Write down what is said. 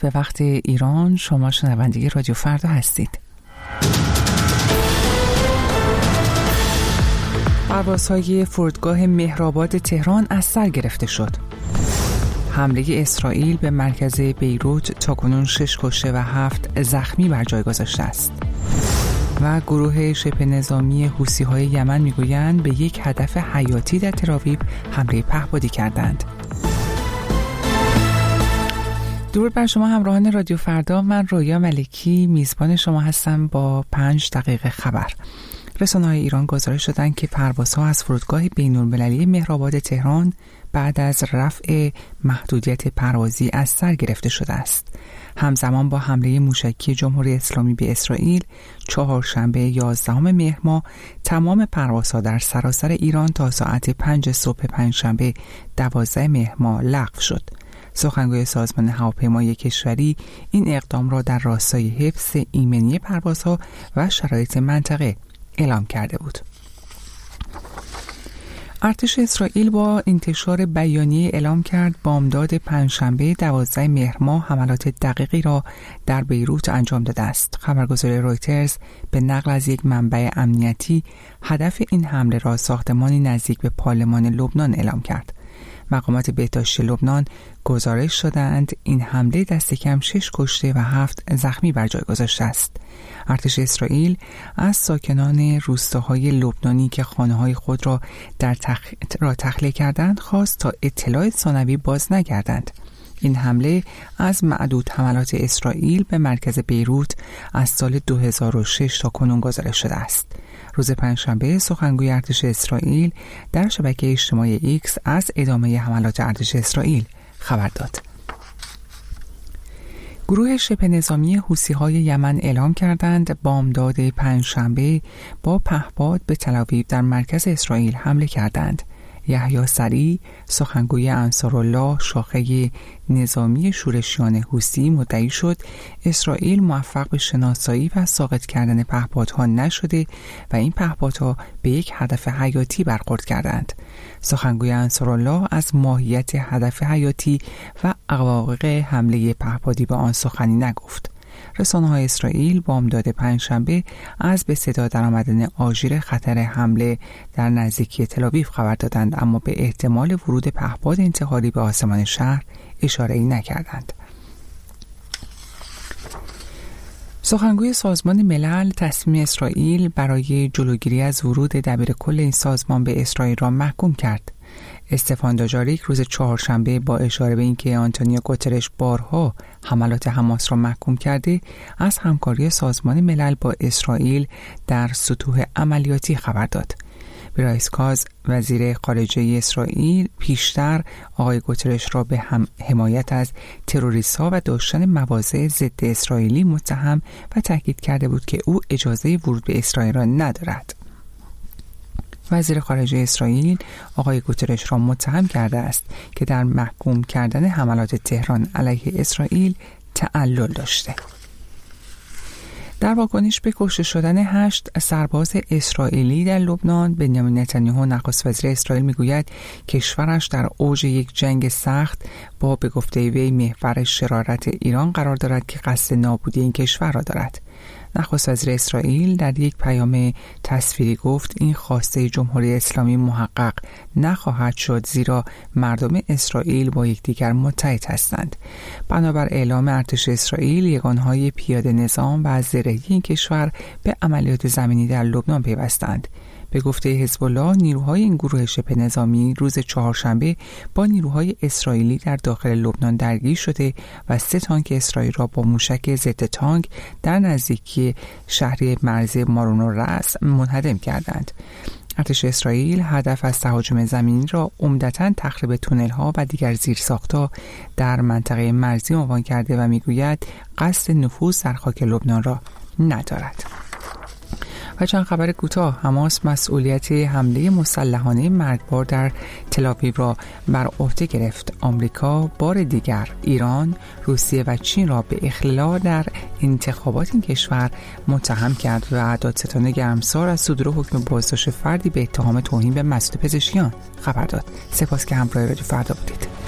به وقت ایران. شما شنونده رادیو فردا هستید. پروازهای فرودگاه مهرآباد تهران از سر گرفته شد. حمله اسرائیل به مرکز بیروت تاکنون 6 کشته و 7 زخمی بر جای گذاشته است. و گروه شبه نظامی حوثی‌های یمن میگویند به یک هدف حیاتی در تل‌آویو حمله پهپادی کردند. درود بر شما همراهان رادیو فردا، من رویا ملکی میزبان شما هستم با 5 دقیقه خبر. رسانه‌های ایران گزارش دادند که پروازها از فرودگاه بین‌المللی مهرآباد تهران بعد از رفع محدودیت پروازی از سر گرفته شده است. همزمان با حمله موشکی جمهوری اسلامی به اسرائیل، چهارشنبه 11 مهر ماه تمام پروازها در سراسر ایران تا ساعت 5 صبح پنجشنبه 12 مهر ماه لغو شد. سخنگوی سازمان هواپیمایی کشوری این اقدام را در راستای حفظ ایمنی پروازها و شرایط منطقه اعلام کرده بود. ارتش اسرائیل با انتشار بیانیه اعلام کرد بامداد پنجشنبه 12 مهر ماه حملات دقیقی را در بیروت انجام داده است. خبرگزاری رویترز به نقل از یک منبع امنیتی هدف این حمله را ساختمانی نزدیک به پارلمان لبنان اعلام کرد. مقامات بهداشتی لبنان گزارش دادند این حمله دست کم 6 کشته و 7 زخمی بر جای گذاشته است. ارتش اسرائیل از ساکنان روستاهای لبنانی که خانه‌های خود را تخلیه کردند خواست تا اطلاع ثانوی باز نگردند. این حمله از معدود حملات اسرائیل به مرکز بیروت از سال 2006 تا کنون گزارش شده است. روز پنجشنبه سخنگوی ارتش اسرائیل در شبکه اجتماعی ایکس از ادامه حملات ارتش اسرائیل خبر داد. گروه شبه نظامی حوثی‌های یمن اعلام کردند بامداد پنجشنبه با پهپاد به تل‌آویو در مرکز اسرائیل حمله کردند. یحیی سریع سخنگوی انصارالله شاخه نظامی شورشیان حوثی مدعی شد اسرائیل موفق به شناسایی و ساقط کردن پهپادها نشده و این پهپادها به یک هدف حیاتی برخورد کردند. سخنگوی انصارالله از ماهیت هدف حیاتی و عواقب حمله پهپادی به آن سخنی نگفت. رسانه‌های اسرائیل بامداد پنجشنبه از به صدا درآمدن آژیر خطر حمله در نزدیکی تل‌آویو خبر دادند، اما به احتمال ورود پهپاد انتحاری به آسمان شهر اشاره‌ای نکردند. سخنگوی سازمان ملل تصمیم اسرائیل برای جلوگیری از ورود دبیرکل این سازمان به اسرائیل را محکوم کرد. استفان دوجاریک روز چهارشنبه با اشاره به اینکه آنتونیو گوترش بارها حملات حماس را محکوم کرده از همکاری سازمان ملل با اسرائیل در سطوح عملیاتی خبر داد. برایس کاز وزیر خارجه اسرائیل پیشتر آقای گوترش را به حمایت از تروریست‌ها و داشتن مواضع ضد اسرائیلی متهم و تاکید کرده بود که او اجازه ورود به اسرائیل را ندارد. وزیر خارجه اسرائیل آقای گوترش را متهم کرده است که در محکوم کردن حملات تهران علیه اسرائیل تعلل داشته. در واکنش به کشته شدن 8 سرباز اسرائیلی در لبنان، بنیامین نتانیاهو نخست وزیر اسرائیل میگوید کشورش در اوج یک جنگ سخت با به گفته وی محور شرارت ایران قرار دارد که قصد نابودی این کشور را دارد. نخست وزیر اسرائیل در یک پیام تصویری گفت این خواسته جمهوری اسلامی محقق نخواهد شد زیرا مردم اسرائیل با یکدیگر متحد هستند. بنابر اعلام ارتش اسرائیل یگانهای پیاده نظام و زرهی این کشور به عملیات زمینی در لبنان پیوستند. به گفته حزب الله نیروهای این گروه شبه نظامی روز چهارشنبه با نیروهای اسرائیلی در داخل لبنان درگیر شده و 3 تانک اسرائیل را با موشک ضد تانک در نزدیکی شهر مرزی مارون الرأس منهدم کردند. ارتش اسرائیل هدف از تهاجم زمینی را عمدتاً تخریب تونل‌ها و دیگر زیرساخت‌ها در منطقه مرزی عنوان کرده و میگوید قصد نفوذ در خاک لبنان را ندارد. و چند خبر کوتاه. حماس مسئولیت حمله مسلحانه مرگبار در تل‌آویو را بر عهده گرفت. آمریکا بار دیگر ایران، روسیه و چین را به اخلال در انتخابات این کشور متهم کرد و دادستان گرمسار از صدور حکم بازداشت فردی به اتهام توهین به مسئول پزشکیان خبر داد. سپاس که همراه رادیو فردا بودید.